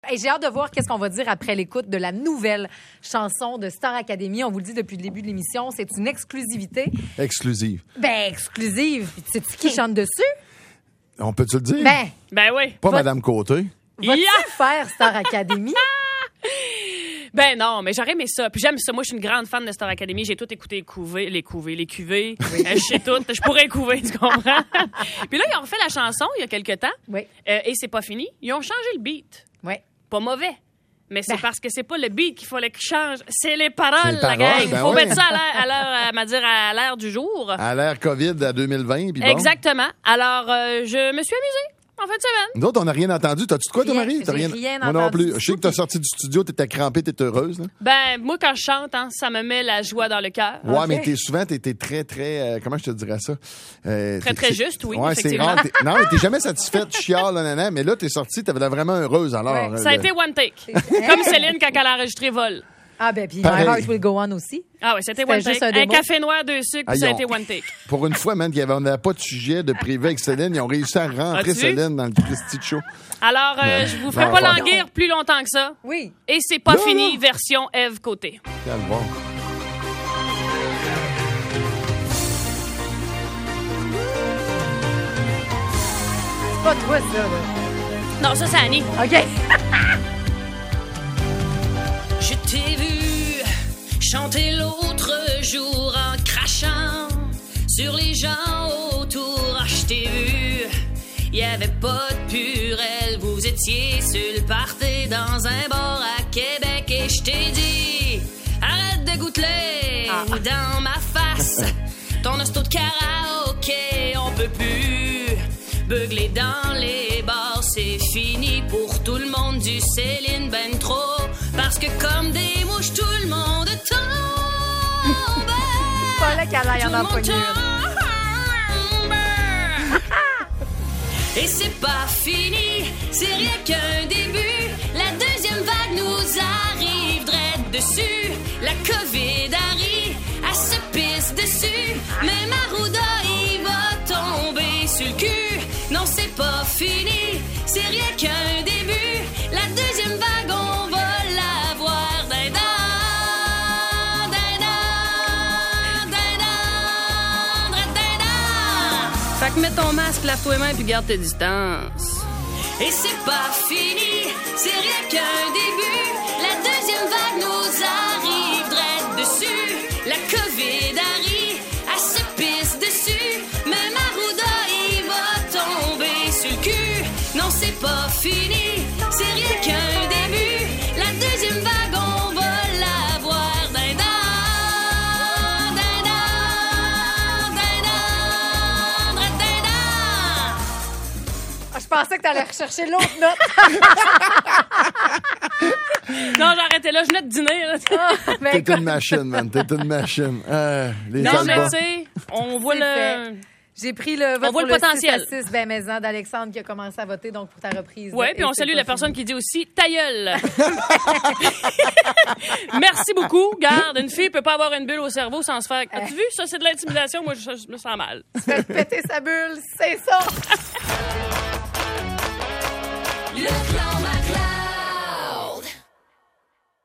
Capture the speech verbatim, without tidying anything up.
Et j'ai hâte de voir qu'est-ce qu'on va dire après l'écoute de la nouvelle chanson de Star Academy. On vous le dit depuis le début de l'émission, c'est une exclusivité. Exclusive. Ben, exclusive. Puis tu sais qui chante dessus? On peut-tu le dire? Ben, Ben oui. Pas va- Madame Côté. vas-tu Yeah! faire Star Academy? Ben non, mais j'aurais aimé ça. Puis j'aime ça. Moi, je suis une grande fan de Star Academy. J'ai tout écouté, les couvées, les couvées, les cuvées. Euh, je sais tout. Je pourrais couver, tu comprends? Puis là, ils ont refait la chanson il y a quelque temps. Oui. Euh, et c'est pas fini. Ils ont changé le beat. Oui. Pas mauvais. Mais c'est Ben. parce que c'est pas le beat qu'il fallait qu'il change. C'est les paroles, C'est les la paroles, gang. ben Faut oui. mettre ça à l'heure, à l'heure, à, m'a dire, à l'heure du jour. À l'ère COVID à deux mille vingt. Puis bon. Exactement. Alors, euh, je me suis amusée en fin de semaine. Nous autres, on n'a rien entendu. T'as-tu de quoi, toi, Rien. Marie? T'as J'ai rien Moi non entendu plus. du Je sais tout. que t'as sorti du studio, t'étais crampée, t'étais heureuse. Là. Ben, moi, quand je chante, hein, ça me met la joie dans le cœur. Ouais, Ok. mais t'es souvent, t'es, t'es très, très, euh, comment je te dirais ça? Euh, Très, t'es- très c'est- juste, oui, Ouais, c'est effectivement. rare. T'es- non, mais t'es jamais satisfaite, tu chiales, là, nanana, mais là, t'es sortie, t'avais l'air vraiment heureuse, alors. Ouais, euh, Ça a le- été one take. Comme Céline quand elle a enregistré Vol. Ah, ben, puis Pareil. My Heart Will Go On aussi. Ah oui, c'était C'était one juste take. un Un, démo. café noir, deux sucres, Ah, puis ça a ils ont- été one take. Pour une fois, man, qu'il y avait- on n'avait pas de sujet de privé avec Céline, ils ont réussi à rentrer As-tu? Céline dans le Christy de show. Alors, euh, Ben, je vous ferai non, pas non. languir plus longtemps que ça. Oui. Et c'est pas Non, fini, non. version Ève Côté. Calme, bon. C'est pas toi, ça, là. Non, ça, c'est Annie. OK. Je t'ai vu chanter l'autre jour en crachant sur les gens autour. Ah, je t'ai vu, y avait pas de purelle. Vous étiez sur le party dans un bar à Québec et je t'ai dit arrête de goûter dans ma face. Ton hosto de karaoké, on peut plus beugler dans les bars. C'est fini pour tout le monde du Céline ben trop. Parce que comme des mouches, tout le monde tombe. Pas là qu'elle aille en Tout le monde empoigner une. tombe. Et c'est pas fini, c'est rien qu'un début. La deuxième vague nous arrive direct dessus. La COVID arrive, elle se pisse dessus. Même Arruda, il va tomber sur le cul. Non, c'est pas fini, c'est rien qu'un début. La deuxième vague, on va la voir. Dindon, dindon, dindon, dindon. Fait que mets ton masque, lave-toi les mains, puis garde tes distances. Et c'est pas fini, c'est rien qu'un début. La deuxième vague nous arrive direct dessus. La COVID arrive, elle se pisse dessus. Même Arruda, il va tomber sur le cul. Non, c'est pas fini, c'est rien qu'un début. La deuxième vague, on va la voir. Dindon, dindon, dindon, dindon. Ah, je pensais que t'allais rechercher l'autre note. Non, j'ai arrêté là, je venais de dîner. Là. Ah, ben, T'es écoute, une machine, man. T'es une machine. Euh, les Non, mais albums. tu sais, on voit C'est le... fait. J'ai pris le vote On voit pour le potentiel. six à six, ben maison d'Alexandre qui a commencé à voter donc pour ta reprise. Ouais, puis on Et c'est salue pas la fini. personne qui dit aussi ta gueule. Merci beaucoup. Garde, une fille peut pas avoir une bulle au cerveau sans se faire. As-tu vu? Ça, c'est de l'intimidation. Moi, je, je me sens mal. Faites péter sa bulle, c'est ça. Le clan